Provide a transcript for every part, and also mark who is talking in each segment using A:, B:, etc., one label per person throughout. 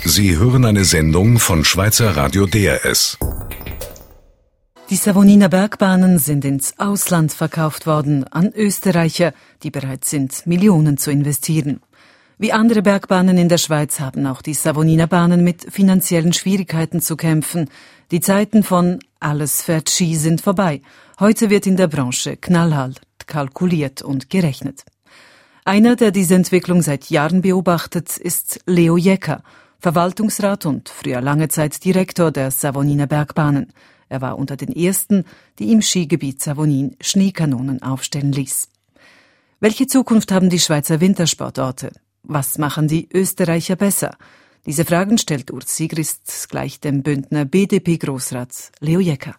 A: Sie hören eine Sendung von Schweizer Radio DRS.
B: Die Savoniner Bergbahnen sind ins Ausland verkauft worden, an Österreicher, die bereit sind, Millionen zu investieren. Wie andere Bergbahnen in der Schweiz haben auch die Savoniner Bahnen mit finanziellen Schwierigkeiten zu kämpfen. Die Zeiten von alles fährt Ski sind vorbei. Heute wird in der Branche knallhart kalkuliert und gerechnet. Einer, der diese Entwicklung seit Jahren beobachtet, ist Leo Jecker, Verwaltungsrat und früher lange Zeit Direktor der Savoniner Bergbahnen. Er war unter den ersten, die im Skigebiet Savonin Schneekanonen aufstellen ließ. Welche Zukunft haben die Schweizer Wintersportorte? Was machen die Österreicher besser? Diese Fragen stellt Urs Sigrist gleich dem Bündner BDP-Grossrat Leo Jecker.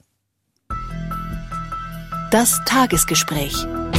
C: Das Tagesgespräch.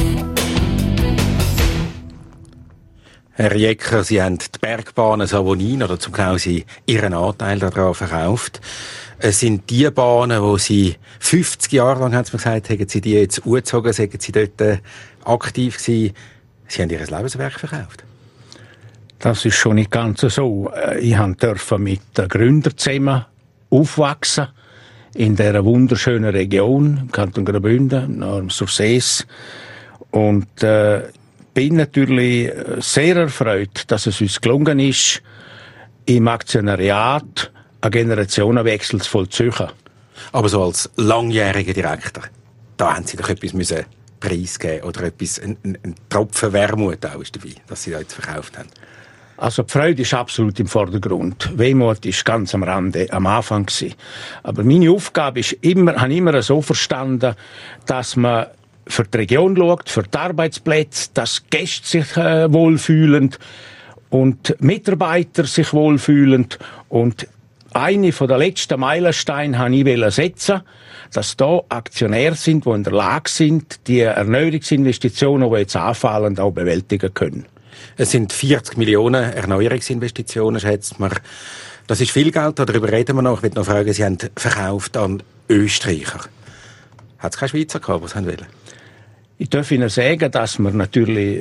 D: Herr Jecker, Sie haben die Bergbahnen Savonin, oder zum genau Sie Ihren Anteil daran verkauft. Es sind die Bahnen, wo Sie 50 Jahre lang, haben Sie mir gesagt, haben Sie die jetzt angezogen, sind Sie dort aktiv gewesen. Sie haben Ihr Lebenswerk verkauft.
E: Das ist schon nicht ganz so. Ich durfte mit den Gründern zusammen aufwachsen in dieser wunderschönen Region, im Kanton Graubünden, am Sursees. Und bin natürlich sehr erfreut, dass es uns gelungen ist, im Aktionariat einen Generationenwechsel zu vollziehen.
D: Aber so als langjähriger Direktor, da haben Sie doch etwas müssen preisgeben oder etwas, ein Tropfen Wermut auch ist dabei, dass Sie da jetzt verkauft haben.
E: Also die Freude ist absolut im Vordergrund. Wehmut ist ganz am Rande, am Anfang gewesen. Aber meine Aufgabe ist habe immer so verstanden, dass man für die Region schaut, für die Arbeitsplätze, dass Gäste sich wohlfühlen und Mitarbeiter sich wohlfühlen. Und eine von der letzten Meilensteine wollte ich setzen, dass da Aktionäre sind, die in der Lage sind, die Erneuerungsinvestitionen, die jetzt anfallen, auch bewältigen können.
D: Es sind 40 Millionen Erneuerungsinvestitionen, schätzt man. Das ist viel Geld, darüber reden wir noch. Ich will noch fragen, Sie haben verkauft an Österreicher. Hat es keine Schweizer gehabt, die es wollen?
E: Ich darf Ihnen sagen, dass wir natürlich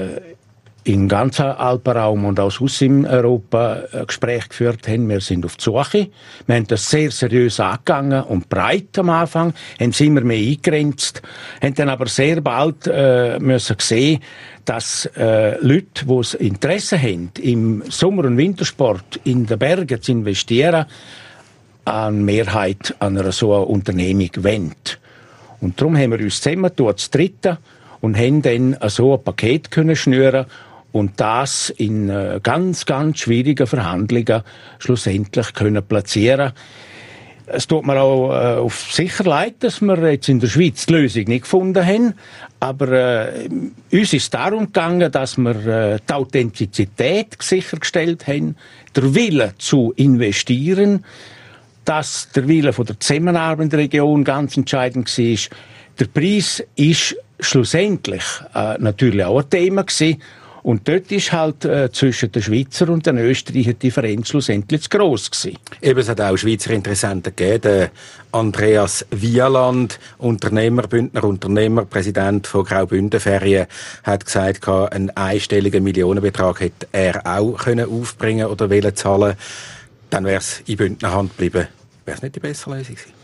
E: im ganzen Alpenraum und auch sonst in Europa Gespräche geführt haben. Wir sind auf die Suche. Wir haben das sehr seriös angegangen und breit am Anfang, haben es immer mehr eingegrenzt, haben dann aber sehr bald müssen sehen, dass Leute, die Interesse haben, im Sommer- und Wintersport in den Bergen zu investieren, an Mehrheit an einer so einer Unternehmung wollen. Und darum haben wir uns zusammengetan, zu dritten, und haben dann so ein Paket können schnüren und das in ganz, ganz schwierigen Verhandlungen schlussendlich können platzieren. Es tut mir auch auf sicher leid, dass wir jetzt in der Schweiz die Lösung nicht gefunden haben. Aber uns ist darum gegangen, dass wir die Authentizität sichergestellt haben, der Wille zu investieren, dass der Wille von der Zusammenarbeit in der Region ganz entscheidend war. Der Preis ist schlussendlich natürlich auch ein Thema gewesen. Und dort ist halt zwischen den Schweizer und den Österreicher die Differenz schlussendlich zu gross gewesen.
D: Eben, es hat auch Schweizer Interessenten gegeben. Der Andreas Wieland, Bündner Unternehmer, Präsident von Graubünden Ferien, hat gesagt, einen einstelligen Millionenbetrag hätte er auch aufbringen oder wollen zahlen. Dann wäre es in Bündner Hand geblieben. Wäre es nicht die bessere Lösung gewesen?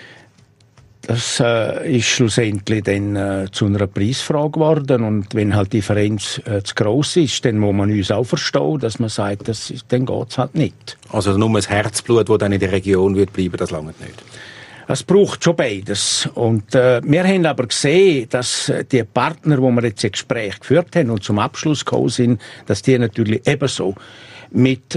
E: Das ist schlussendlich dann zu einer Preisfrage geworden. Und wenn halt die Differenz zu gross ist, dann muss man uns auch verstehen, dass man sagt, dann geht's halt nicht.
D: Also nur das Herzblut, das dann in der Region wird bleiben, das langt nicht?
E: Es braucht schon beides. Und wir haben aber gesehen, dass die Partner, wo wir jetzt ein Gespräch geführt haben und zum Abschluss gekommen sind, dass die natürlich ebenso mit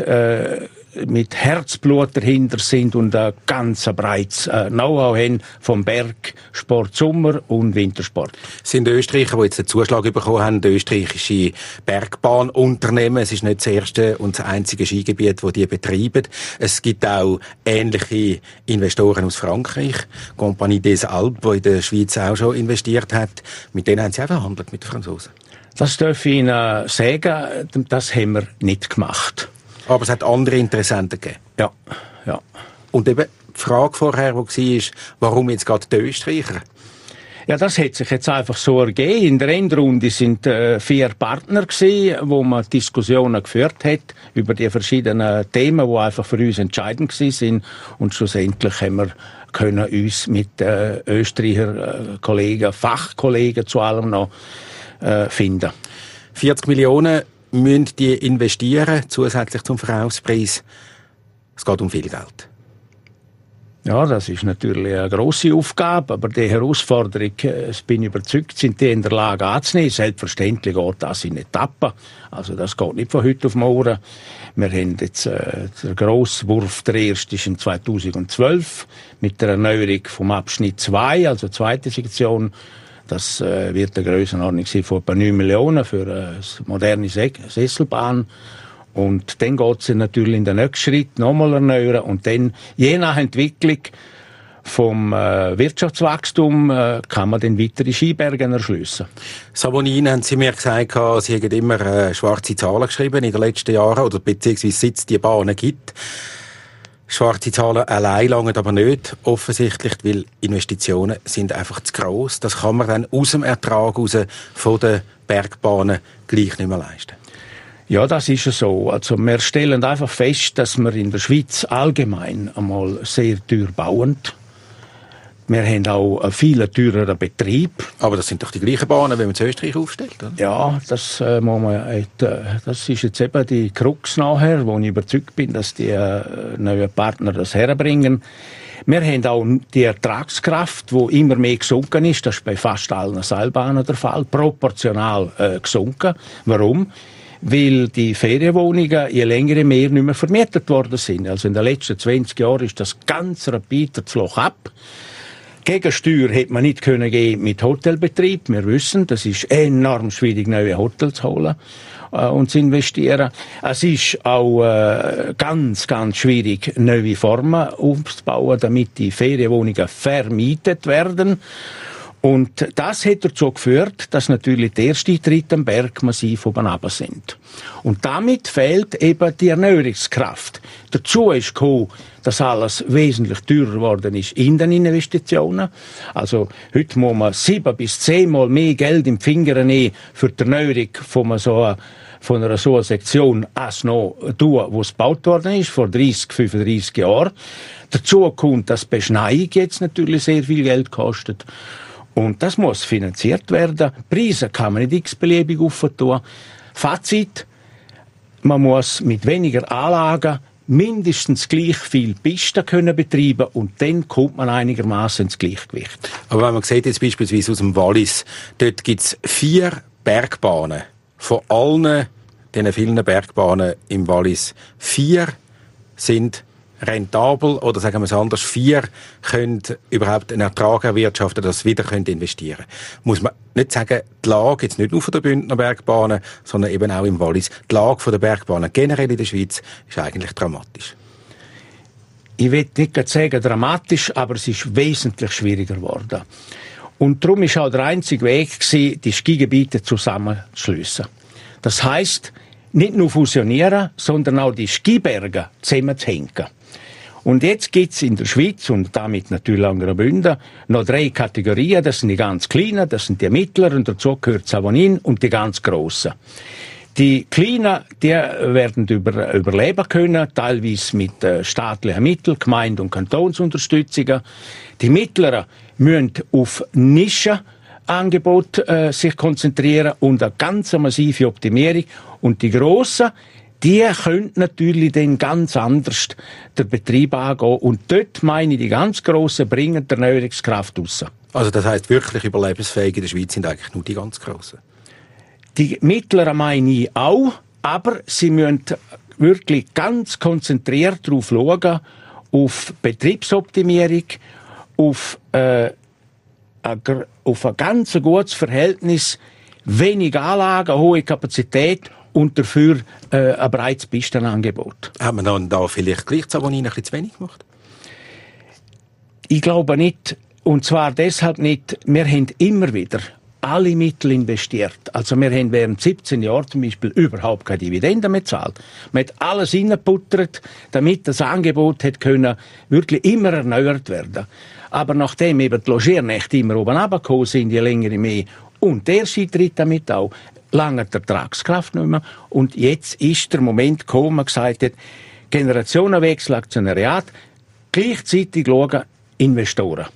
E: Herzblut dahinter sind und ein ganz breites Know-how haben vom Bergsport, Sommer- und Wintersport.
D: Sind Österreicher, die jetzt den Zuschlag bekommen haben, österreichische Bergbahnunternehmen. Es ist nicht das erste und das einzige Skigebiet, das die betreiben. Es gibt auch ähnliche Investoren aus Frankreich. Compagnie des Alpes, die in der Schweiz auch schon investiert hat. Mit denen haben Sie auch verhandelt, mit den Franzosen?
E: Das darf ich Ihnen sagen, das haben wir nicht gemacht.
D: Aber es hat andere Interessenten gegeben.
E: Ja.
D: Und eben die Frage vorher, die war, warum jetzt gerade die Österreicher?
E: Ja, das hat sich jetzt einfach so ergeben. In der Endrunde sind 4 Partner gewesen, wo man Diskussionen geführt hat über die verschiedenen Themen, die einfach für uns entscheidend gewesen sind. Und schlussendlich haben wir können uns mit Österreicher Kollegen, Fachkollegen zu allem noch finden.
D: 40 Millionen müssen die investieren, zusätzlich zum Verkaufspreis. Es geht um viel Geld.
E: Ja, das ist natürlich eine grosse Aufgabe, aber die Herausforderung, bin ich überzeugt, sind die in der Lage anzunehmen. Selbstverständlich geht das in Etappen. Also das geht nicht von heute auf morgen. Wir haben jetzt der Grosswurf, der erste ist in 2012 mit der Erneuerung vom Abschnitt 2, also zweite Sektion. Das wird eine Grössenordnung sein von etwa 9 Millionen für eine moderne Sesselbahn. Und dann geht es natürlich in den nächsten Schritt nochmal erneuern und dann, je nach Entwicklung vom Wirtschaftswachstum, kann man dann weitere Skiberge erschliessen.
D: Savonin, haben Sie mir gesagt, Sie haben immer schwarze Zahlen geschrieben in den letzten Jahren, oder beziehungsweise seit es die Bahnen gibt. Schwarze Zahlen allein langen aber nicht, offensichtlich, weil Investitionen sind einfach zu gross. Das kann man dann aus dem Ertrag von den Bergbahnen gleich nicht mehr leisten.
E: Ja, das ist so. Also wir stellen einfach fest, dass wir in der Schweiz allgemein einmal sehr teuer bauen. Wir haben auch einen viel teureren Betrieb. Aber das sind doch die gleichen Bahnen, wie man in Österreich aufstellt, oder? Ja, das das ist jetzt eben die Krux nachher, wo ich überzeugt bin, dass die neuen Partner das herbringen. Wir haben auch die Ertragskraft, die immer mehr gesunken ist. Das ist bei fast allen Seilbahnen der Fall. Proportional gesunken. Warum? Weil die Ferienwohnungen je länger je mehr nicht mehr vermietet worden sind. Also in den letzten 20 Jahren ist das ganz rapid der Floch ab. Gegensteuer hätte man nicht können geben mit Hotelbetrieb. Wir wissen, das ist enorm schwierig, neue Hotels zu holen und zu investieren. Es ist auch ganz, ganz schwierig, neue Formen aufzubauen, damit die Ferienwohnungen vermietet werden. Und das hat dazu geführt, dass natürlich die ersten Tritte am Berg massiv oben runter sind. Und damit fehlt eben die Erneuerungskraft. Dazu ist gekommen, dass alles wesentlich teurer geworden ist in den Investitionen. Also heute muss man 7 bis 10 Mal mehr Geld im Finger nehmen für die Erneuerung von einer so einer Sektion als noch tun, wo es gebaut worden ist, vor 30, 35 Jahren. Dazu kommt, dass Beschneiung jetzt natürlich sehr viel Geld kostet. Und das muss finanziert werden. Preise kann man nicht x-beliebig aufentun. Fazit: Man muss mit weniger Anlagen mindestens gleich viel Pisten können betreiben und dann kommt man einigermaßen ins Gleichgewicht.
D: Aber wenn man sieht jetzt beispielsweise aus dem Wallis, dort gibt es 4 Bergbahnen. Von allen diesen vielen Bergbahnen im Wallis 4 sind rentabel, oder sagen wir es anders, 4 können überhaupt einen Ertrag erwirtschaften, dass sie wieder investieren können. Muss man nicht sagen, die Lage, jetzt nicht nur von der Bündner Bergbahnen, sondern eben auch im Wallis, die Lage der Bergbahnen generell in der Schweiz ist eigentlich dramatisch.
E: Ich will nicht sagen dramatisch, aber es ist wesentlich schwieriger geworden. Und darum ist auch der einzige Weg gewesen, die Skigebiete zusammenzuschliessen. Das heisst, nicht nur fusionieren, sondern auch die Skiberge zusammenzuhängen. Und jetzt gibt's in der Schweiz und damit natürlich auch in Graubünden noch 3 Kategorien. Das sind die ganz Kleinen, das sind die Mittleren, und dazu gehört Savonin, und die ganz Grossen. Die Kleinen, die werden überleben können, teilweise mit staatlichen Mitteln, Gemeinde- und Kantonsunterstützungen. Die Mittleren müssen auf Nischenangebot sich konzentrieren und eine ganz massive Optimierung. Und die Grossen, die können natürlich dann ganz anders den Betrieb angehen. Und dort, meine ich, die ganz Grossen bringen die Erneuerungskraft raus.
D: Also das heisst, wirklich überlebensfähig in der Schweiz sind eigentlich nur die ganz Grossen?
E: Die Mittleren meine ich auch, aber sie müssen wirklich ganz konzentriert darauf schauen, auf Betriebsoptimierung, auf ein ganz gutes Verhältnis, wenig Anlagen, hohe Kapazität und dafür ein breites Pistenangebot.
D: Hat man dann da vielleicht gleich Savonin ein bisschen zu wenig gemacht?
E: Ich glaube nicht. Und zwar deshalb nicht. Wir haben immer wieder alle Mittel investiert. Also wir haben während 17 Jahren zum Beispiel überhaupt keine Dividenden mehr gezahlt. Man hat alles reingebuttert, damit das Angebot hat können wirklich immer erneuert werden. Aber nachdem eben die Logiernächte immer oben runtergekommen sind, je länger je mehr, und der tritt damit auch, lange die Ertragskraft nicht mehr. Und jetzt ist der Moment gekommen, wo man gesagt hat, Generationenwechsel, Aktionariat, gleichzeitig schauen, Investoren.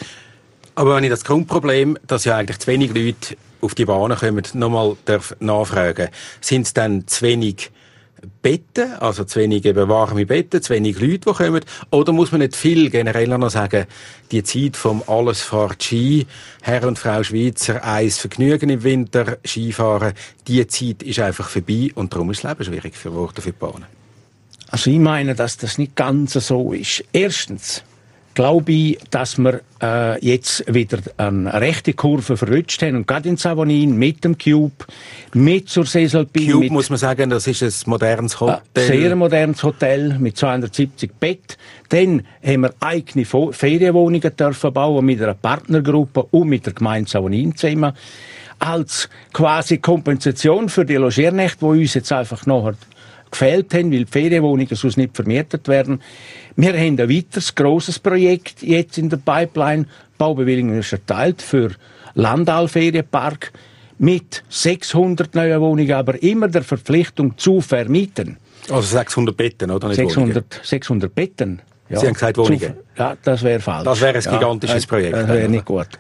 D: Aber wenn ich das Grundproblem, dass ja eigentlich zu wenig Leute auf die Bahnen kommen, nochmal nachfragen, sind es dann zu wenig Betten, also zu wenig eben warme Betten, zu wenig Leute, die kommen, oder muss man nicht viel genereller noch sagen, die Zeit vom alles fährt Ski, Herr und Frau Schweizer, eins Vergnügen im Winter, Skifahren, die Zeit ist einfach vorbei und darum ist das Leben schwierig für die Bahnen.
E: Also ich meine, dass das nicht ganz so ist. Erstens glaube ich, dass wir jetzt wieder eine rechte Kurve verrutscht haben. Und gerade in Savonin mit dem Cube, mit zur Seesalpine.
D: Cube, muss man sagen, das ist ein modernes Hotel.
E: Ein sehr modernes Hotel mit 270 Betten. Dann haben wir eigene Ferienwohnungen dürfen bauen mit einer Partnergruppe und mit der Gemeinde Savonin zusammen. Als quasi Kompensation für die Logiernächte, die uns jetzt einfach nachher gefehlt haben, weil die Ferienwohnungen sonst nicht vermietet werden. Wir haben ein weiteres grosses Projekt jetzt in der Pipeline. Die Baubewilligung ist erteilt für Landal-Ferienpark mit 600 neuen Wohnungen, aber immer der Verpflichtung zu vermieten.
D: Also 600 Betten, oder? Nicht
E: 600 Betten. Ja.
D: Sie haben gesagt Wohnungen.
E: Ja, das wäre falsch.
D: Das wäre ein gigantisches Projekt.
E: Das wäre nicht gut.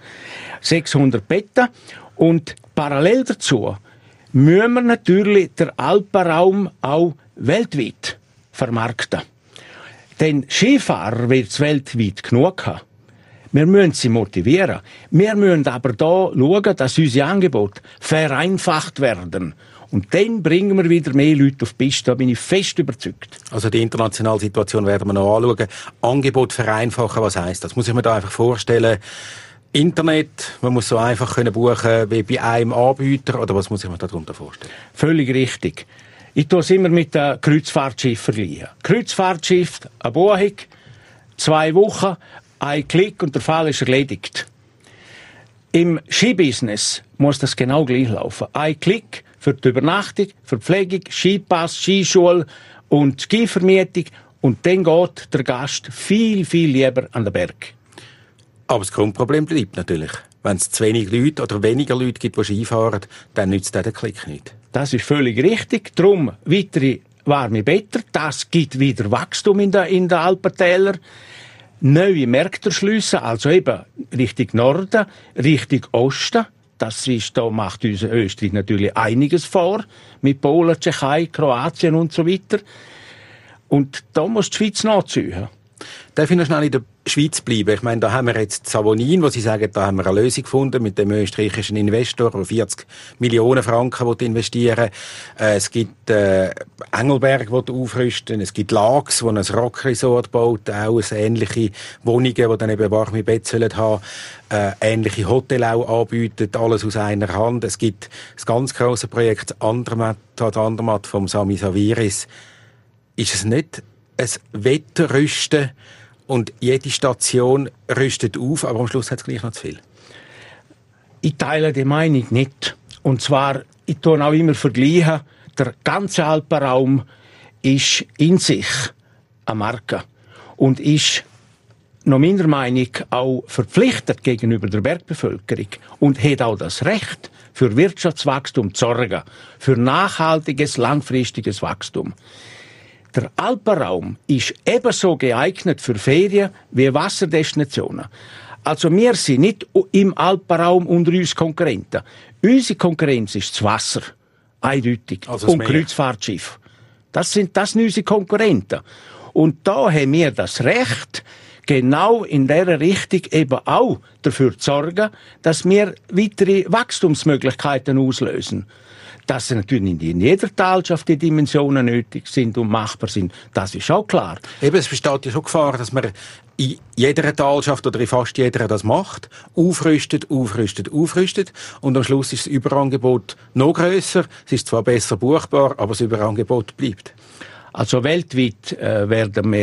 E: 600 Betten und parallel dazu müssen wir natürlich den Alpenraum auch weltweit vermarkten. Denn Skifahrer wird es weltweit genug haben. Wir müssen sie motivieren. Wir müssen aber da schauen, dass unsere Angebote vereinfacht werden. Und dann bringen wir wieder mehr Leute auf die Piste. Da bin ich fest überzeugt.
D: Also die internationale Situation werden wir noch anschauen. Angebot vereinfachen, was heisst das? Muss ich mir da einfach vorstellen, Internet, man muss so einfach buchen können wie bei einem Anbieter, oder was muss ich mir darunter vorstellen?
E: Völlig richtig. Ich tue es immer mit einem Kreuzfahrtschiff vergleichen. Kreuzfahrtschiff, eine Buchung, 2 Wochen, ein Klick und der Fall ist erledigt. Im Skibusiness muss das genau gleich laufen. Ein Klick für die Übernachtung, Verpflegung, Skipass, Skischule und Skivermietung und dann geht der Gast viel, viel lieber an den Berg.
D: Aber das Grundproblem bleibt natürlich. Wenn es zu wenig Leute oder weniger Leute gibt, die Skifahren, dann nützt der Klick nicht.
E: Das ist völlig richtig. Darum weitere warme Betten. Das gibt wieder Wachstum in den Alpentälern. Neue Märkte erschliessen, also eben Richtung Norden, Richtung Osten. Das ist, da macht uns Österreich natürlich einiges vor. Mit Polen, Tschechei, Kroatien und so weiter. Und da muss die Schweiz nachziehen.
D: Darf ich noch schnell in der Schweiz bleiben? Ich meine, da haben wir jetzt Savonin, wo Sie sagen, da haben wir eine Lösung gefunden mit dem österreichischen Investor, der 40 Millionen Franken investieren will. Es gibt Engelberg, der aufrüsten. Es gibt Laax, wo ein Rockresort baut, auch ähnliche Wohnungen, die dann eben warme Betten haben sollen. Ähnliche Hotels auch anbieten, alles aus einer Hand. Es gibt das ganz grosse Projekt Andermatt vom Sami Saviris. Ist es nicht ein Wetterrüsten und jede Station rüstet auf, aber am Schluss hat es gleich noch zu viel?
E: Ich teile die Meinung nicht. Und zwar, ich tue auch immer vergleichen, der ganze Alpenraum ist in sich eine Marke und ist nach meiner Meinung auch verpflichtet gegenüber der Bergbevölkerung und hat auch das Recht, für Wirtschaftswachstum zu sorgen, für nachhaltiges, langfristiges Wachstum. Der Alpenraum ist ebenso geeignet für Ferien wie Wasserdestinationen. Also wir sind nicht im Alpenraum unter uns Konkurrenten. Unsere Konkurrenz ist das Wasser. Eindeutig.
D: Also
E: und Kreuzfahrtschiff. Das sind unsere Konkurrenten. Und da haben wir das Recht, genau in dieser Richtung eben auch dafür zu sorgen, dass wir weitere Wachstumsmöglichkeiten auslösen. Dass natürlich in jeder Talschaft die Dimensionen nötig sind und machbar sind, das ist auch klar.
D: Eben, es besteht ja schon Gefahr, dass man in jeder Talschaft oder in fast jeder das macht, aufrüstet und am Schluss ist das Überangebot noch grösser. Es ist zwar besser buchbar, aber das Überangebot bleibt.
E: Also weltweit werden wir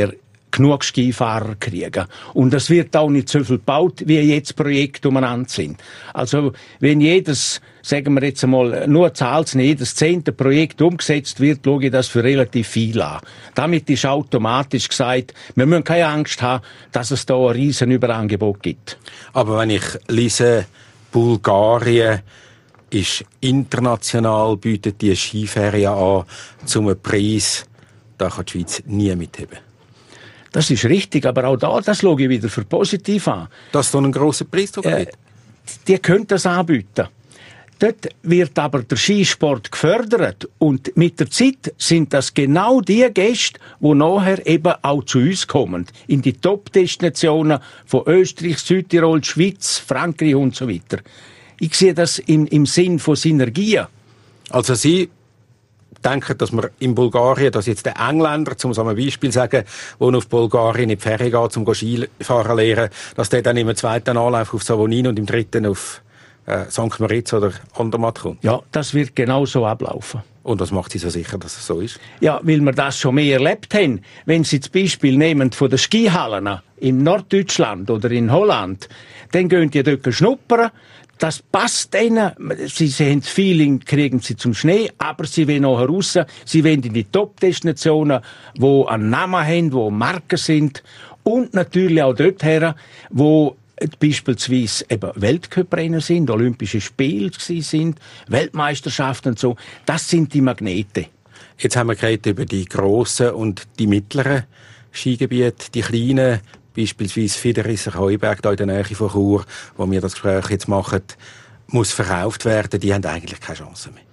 E: genug Skifahrer kriegen. Und es wird auch nicht so viel gebaut, wie jetzt Projekte umeinander sind. Also, wenn jedes, sagen wir jetzt einmal, nur Zahl, jedes 10. Projekt umgesetzt wird, schaue ich das für relativ viel an. Damit ist automatisch gesagt, wir müssen keine Angst haben, dass es da ein riesen Überangebot gibt.
D: Aber wenn ich lese, Bulgarien ist international, bietet die Skiferien an, zum Preis, da kann die Schweiz nie mitheben.
E: Das ist richtig, aber auch da, das schaue ich wieder für positiv an.
D: Dass es da einen grossen Preisdruck gibt?
E: Die können das anbieten. Dort wird aber der Skisport gefördert und mit der Zeit sind das genau die Gäste, die nachher eben auch zu uns kommen. In die Top-Destinationen von Österreich, Südtirol, Schweiz, Frankreich und so weiter. Ich sehe das im Sinn von Synergien.
D: Also Sie denken, dass man in Bulgarien, dass jetzt der Engländer, zum so ein Beispiel sagen, der auf Bulgarien in die Ferien geht, zum Skifahren lernen, dass der dann im zweiten Anlauf auf Savonin und im dritten auf St. Moritz oder Andermatt kommt?
E: Ja, das wird genau so ablaufen.
D: Und was macht Sie so sicher, dass es so ist?
E: Ja, weil wir das schon mehr erlebt haben. Wenn Sie das Beispiel nehmen von den Skihallen in Norddeutschland oder in Holland, dann gehen die dort schnuppern. Das passt ihnen. Sie haben das Feeling, kriegen sie zum Schnee, aber sie wollen nachher raus. Sie wollen in die Top-Destinationen, die einen Namen haben, die Marken sind. Und natürlich auch dorthin, wo beispielsweise eben Weltcuprennen sind, Olympische Spiele sind, Weltmeisterschaften und so. Das sind die Magnete.
D: Jetzt haben wir geredet über die grossen und die mittleren Skigebiete, die kleinen, beispielsweise Fiderisser Heuberg, da in der Nähe von Chur, wo wir das Gespräch jetzt machen, muss verkauft werden. Die haben eigentlich keine Chance mehr.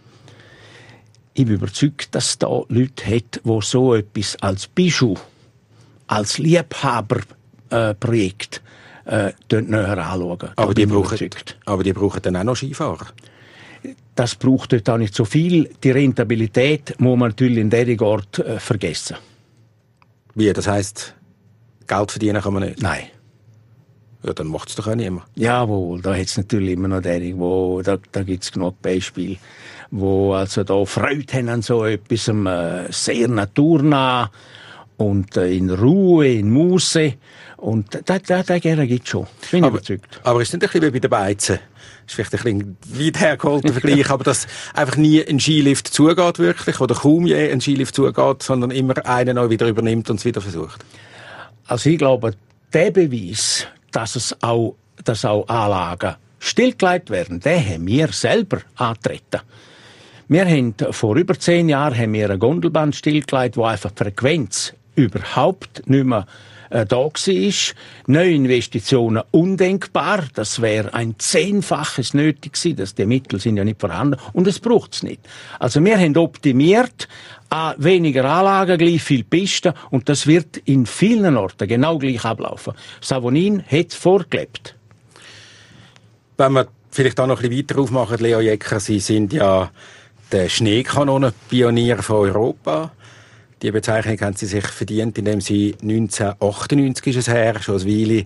E: Ich bin überzeugt, dass es da Leute hat, die so etwas als Bijou, als Liebhaberprojekt dort näher anschauen.
D: Aber die brauchen dann auch noch Skifahrer.
E: Das braucht dort auch nicht so viel. Die Rentabilität muss man natürlich in dieser Ort vergessen.
D: Wie? Das heisst, Geld verdienen kann man nicht?
E: Nein.
D: Ja, dann macht es doch auch niemand.
E: Jawohl, da hat es natürlich immer noch derige, da gibt es genug Beispiele, wo also da Freude haben an so etwas, sehr naturnah und in Ruhe, in Muße. Und das gerne gibt es schon. Bin ich überzeugt.
D: Aber ist nicht ein bisschen wie bei den Beizen? Das ist vielleicht ein bisschen weit hergeholter Vergleich, aber dass einfach nie ein Skilift zugeht wirklich, oder kaum je ein Skilift zugeht, sondern immer einer noch wieder übernimmt und es wieder versucht.
E: Also ich glaube, der Beweis, dass auch Anlagen stillgelegt werden, den haben wir selber angetreten. Wir haben vor über 10 Jahren eine Gondelbahn stillgelegt, wo einfach die Frequenz überhaupt nicht mehr da war. Neue Investitionen undenkbar. Das wäre ein 10-faches nötig gewesen. Die Mittel sind ja nicht vorhanden. Und es braucht es nicht. Also wir haben optimiert, weniger Anlagen, gleich viel Pisten. Und das wird in vielen Orten genau gleich ablaufen. Savonin hat vorgelebt.
D: Wenn wir vielleicht auch noch ein bisschen weiter aufmachen, Leo Jecker, Sie sind ja der Schneekanonen-Pionier von Europa. Die Bezeichnung haben Sie sich verdient, indem Sie 1998 ist es her, schon ein Weile.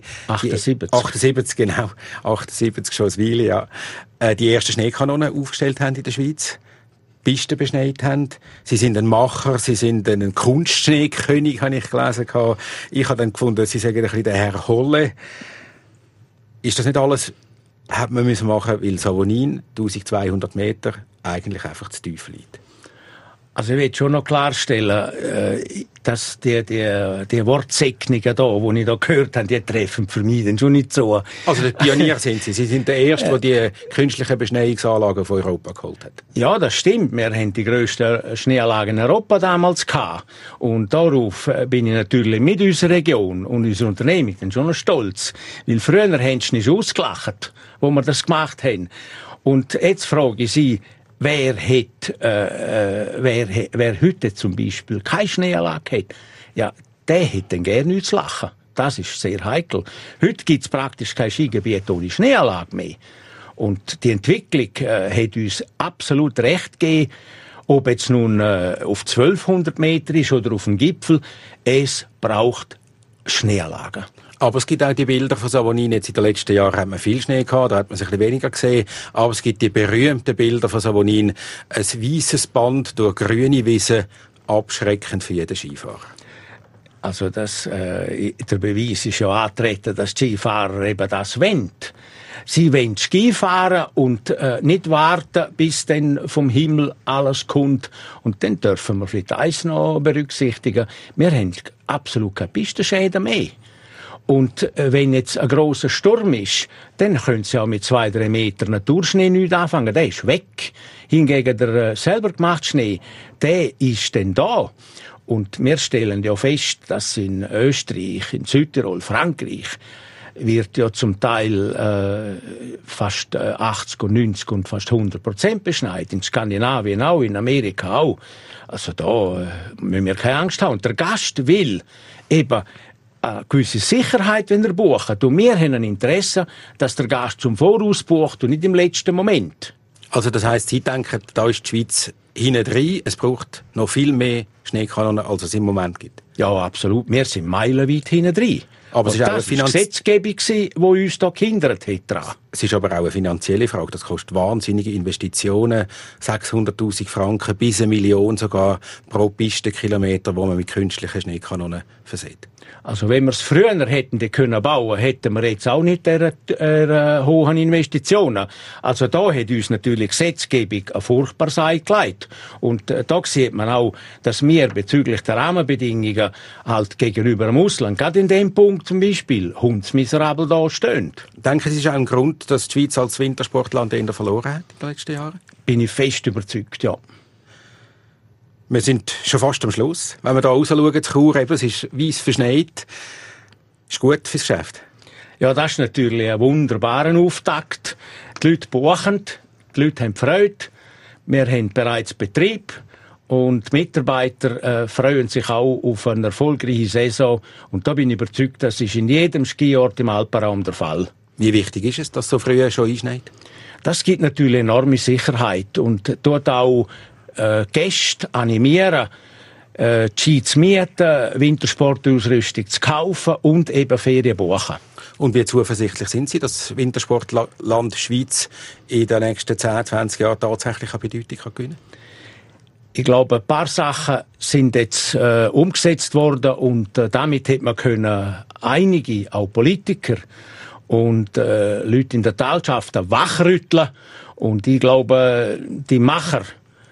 D: 78, genau. 78, schon ein Weile, ja. Die ersten Schneekanonen aufgestellt haben in der Schweiz. Pisten beschneit haben. Sie sind ein Macher, Sie sind ein Kunstschneekönig, habe ich gelesen. Ich habe dann gefunden, Sie sagen ein bisschen der Herr Holle. Ist das nicht alles, hat man müssen machen, weil Savonin, 1200 Meter, eigentlich einfach zu tief liegt?
E: Also ich will schon noch klarstellen, dass die Wortsegnungen da, die ich da gehört habe, die treffen für mich dann schon nicht so.
D: Also der Pionier sind Sie. Sie sind der Erste, der die künstlichen Beschneiungsanlagen von Europa geholt hat.
E: Ja, das stimmt. Wir haben die grössten Schneeanlagen in Europa damals gehabt. Und darauf bin ich natürlich mit unserer Region und unserer Unternehmung dann schon noch stolz. Weil früher haben sie nicht ausgelacht, wo wir das gemacht haben. Und jetzt frage ich Sie, wer heute zum Beispiel keine Schneeanlage hat, ja, der hätte dann gerne nichts zu lachen. Das ist sehr heikel. Heute gibt es praktisch kein Skigebiet ohne Schneeanlage mehr. Und die Entwicklung hat uns absolut recht gegeben, ob jetzt nun auf 1200 Meter ist oder auf dem Gipfel, es braucht Schneeanlagen.
D: Aber es gibt auch die Bilder von Savonin. Jetzt in den letzten Jahren hat man viel Schnee gehabt, da hat man sich ein bisschen weniger gesehen. Aber es gibt die berühmten Bilder von Savonin. Ein weisses Band durch grüne Wiese, abschreckend für jeden Skifahrer.
E: Also der Beweis ist ja angetreten, dass die Skifahrer eben das wollen. Sie wollen Ski fahren und nicht warten, bis dann vom Himmel alles kommt. Und dann dürfen wir vielleicht eins noch berücksichtigen. Wir haben absolut keine Pistenschäden mehr. Und wenn jetzt ein grosser Sturm ist, dann können Sie ja mit 2-3 Metern Naturschnee nicht anfangen. Der ist weg. Hingegen der selber gemachte Schnee, der ist dann da. Und wir stellen ja fest, dass in Österreich, in Südtirol, Frankreich, wird ja zum Teil fast 80 und 90 und fast 100% beschneit. In Skandinavien auch, in Amerika auch. Also da müssen wir keine Angst haben. Und der Gast will eben eine gewisse Sicherheit, wenn er bucht. Und wir haben ein Interesse, dass der Gast zum Voraus bucht und nicht im letzten Moment.
D: Also das heisst, Sie denken, da ist die Schweiz hinten drin. Es braucht noch viel mehr Schneekanonen, als es im Moment gibt.
E: Ja, absolut. Wir sind meilenweit hinten drin.
D: Aber es ist auch
E: das war die Gesetzgebung, die uns da gehindert hat daran.
D: Es ist aber auch eine finanzielle Frage. Das kostet wahnsinnige Investitionen. 600'000 Franken bis 1 Million sogar pro Pistenkilometer, wo man mit künstlichen Schneekanonen versät.
E: Also wenn wir es früher hätten können bauen, hätten wir jetzt auch nicht der hohen Investitionen. Also da hat uns natürlich Gesetzgebung ein furchtbares Ei gelegt. Und da sieht man auch, dass wir bezüglich der Rahmenbedingungen halt gegenüber dem Ausland, gerade in dem Punkt zum Beispiel, hundsmiserabel da stehen.
D: Denken Sie, es ist auch ein Grund, dass die Schweiz als Wintersportland eher verloren hat in den letzten Jahren?
E: Bin ich fest überzeugt, ja.
D: Wir sind schon fast am Schluss. Wenn wir da rausschauen, zu Chur, eben, es ist weiss verschneit. Ist gut fürs Geschäft.
E: Ja, das ist natürlich ein wunderbarer Auftakt. Die Leute buchen, die Leute haben Freude. Wir haben bereits Betrieb. Und die Mitarbeiter freuen sich auch auf eine erfolgreiche Saison. Und da bin ich überzeugt, das ist in jedem Skiort im Alpenraum der Fall.
D: Wie wichtig ist es, dass so früh schon einschneit? Das
E: gibt natürlich enorme Sicherheit und tut auch Gäste animieren, Ski zu mieten, Wintersportausrüstung zu kaufen und eben Ferien buchen.
D: Und wie zuversichtlich sind Sie, dass Wintersportland Schweiz in den nächsten 10, 20 Jahren tatsächlich eine Bedeutung gewinnen kann?
E: Ich glaube, ein paar Sachen sind jetzt umgesetzt worden und damit hat man können einige, auch Politiker und Leute in der Talschaft wachrütteln. Und ich glaube, die Macher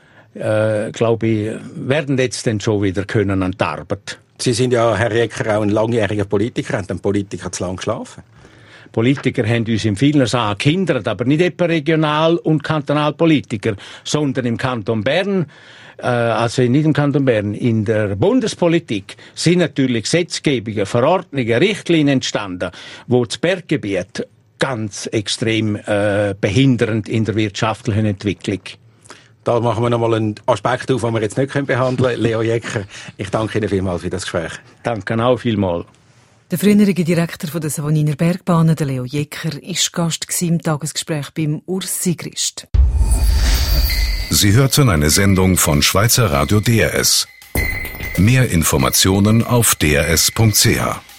E: werden jetzt dann schon wieder können an die Arbeit.
D: Sie sind ja, Herr Jecker, auch ein langjähriger Politiker. Haben den Politiker zu lange geschlafen?
E: Politiker haben uns in vielen Sachen gehindert, aber nicht etwa Regional- und Kantonalpolitiker, sondern im Kanton Bern, also nicht im Kanton Bern, in der Bundespolitik sind natürlich Gesetzgebungen, Verordnungen, Richtlinien entstanden, wo das Berggebiet ganz extrem behindernd in der wirtschaftlichen Entwicklung.
D: Da machen wir nochmal einen Aspekt auf, den wir jetzt nicht behandeln können. Leo Jecker, ich danke Ihnen vielmals für das Gespräch.
E: Danke auch vielmals.
B: Der frühere Direktor der Savoniner Bergbahnen, der Leo Jecker, war Gast im Tagesgespräch beim Urs Sigrist.
A: Sie hörten eine Sendung von Schweizer Radio DRS. Mehr Informationen auf drs.ch.